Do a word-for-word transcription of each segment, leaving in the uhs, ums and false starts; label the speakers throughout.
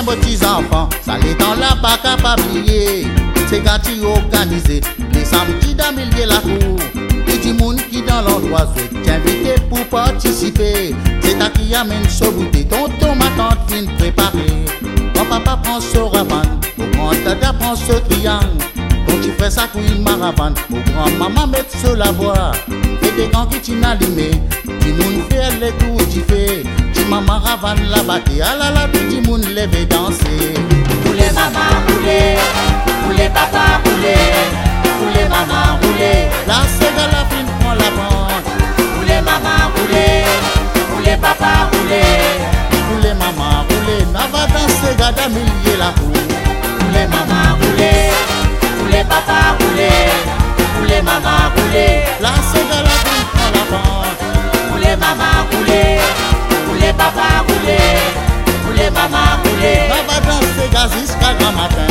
Speaker 1: mes petits enfants, ça les dans la bac à pas oublier. C'est quand tu organisé, les samedis dans milieu la cour. Et du monde qui dans l'endroit souhaite t'inviter pour participer. C'est ta qui amène ce goûter, tonton ma tante vient préparer. Mon papa prend ce ravan, mon grand dada prend ce triangle. Quand tu fais ça pour une maravane, mon grand maman met sur la voie. Et des gants qui t'y allumé, du monde fait les tours tu fais. Tu maman ravane la batte, ah là là, du monde lève et danser.
Speaker 2: Roulez maman, roulez, roulez papa, roulez, roulez maman, roulez.
Speaker 1: La sega la fin prend la pente.
Speaker 2: Roulez maman, roulez, roulez papa, roulez,
Speaker 1: roulez maman, roulez. N'a va danser gada millier la cour.
Speaker 2: Roulez maman, roulez, roulez papa, roulez, roulez maman, roulez.
Speaker 1: La sega la fin prend la pente.
Speaker 2: Roulez maman, roulez, roulez papa, roulez, roulez maman, roulez.
Speaker 1: N'a va danser gaz jusqu'à grand matin.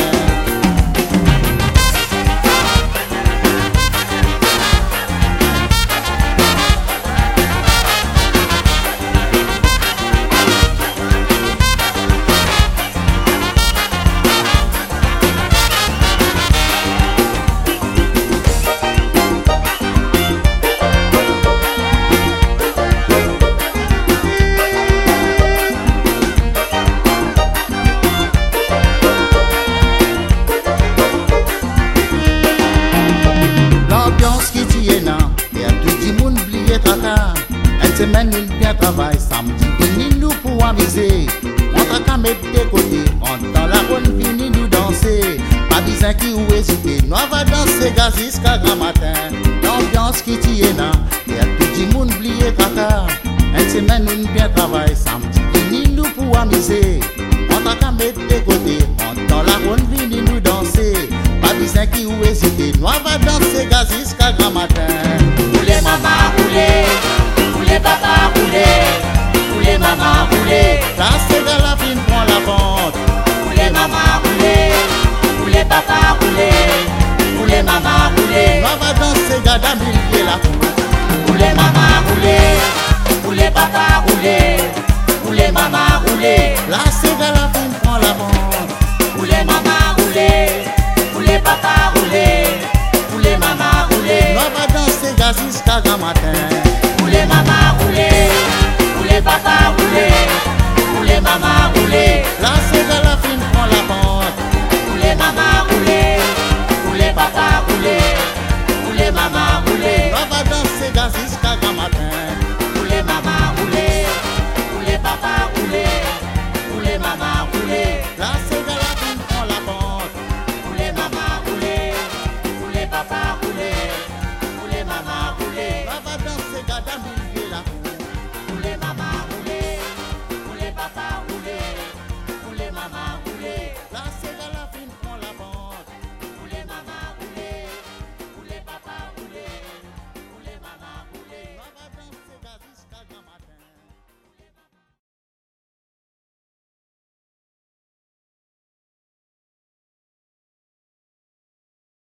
Speaker 1: Semaine il bien travail, samedi fini nous pour amuser. On tra qu'à mettre des côtés, on dans la ronde fini nous danser. Pas besoin qui ou hésiter, nous va danser gaz jusqu'à grand matin. L'ambiance qui tient là, et à tout le monde oublier caca. Une semaine il bien travail, samedi fini nous pour amuser. On tra qu'à mettre des côtés, on dans la ronde fini nous danser. Pas besoin qui ou hésiter, nous va danser gaz jusqu'à grand matin.
Speaker 2: Roulez maman, roulez. Roulez papa, roulez, roulez maman, roulez.
Speaker 1: La sega la fin prend la pente.
Speaker 2: Roulez maman, roulez, roulez papa, roulez, roulez maman, roulez.
Speaker 1: On va danser gada millier la cour.
Speaker 2: Roulez maman, roulez, roulez papa, roulez, roulez maman, roulez.
Speaker 1: La sega la fin prend la pente.
Speaker 2: Roulez maman, roulez, roulez papa, roulez, roulez maman, roulez.
Speaker 1: On va danser gaz jusqu'à grand matin.
Speaker 2: Roulez maman, roulez, roulez papa,